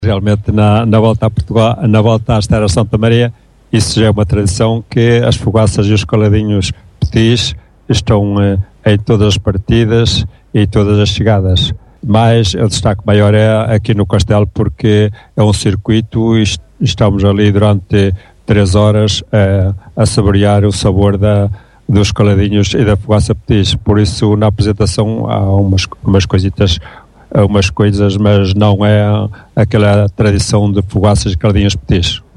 Realmente na volta a Portugal, na volta à Estrada de Santa Maria, isso já é uma tradição que as fogaças e os coladinhos petis estão em todas as partidas e todas as chegadas. Mas o destaque maior é aqui no Castelo, porque é um circuito e estamos ali durante 3 horas a saborear o sabor dos coladinhos e da fogaça petis. Por isso, na apresentação há umas coisas, mas não é aquela tradição de fogaças e coladinhos petis.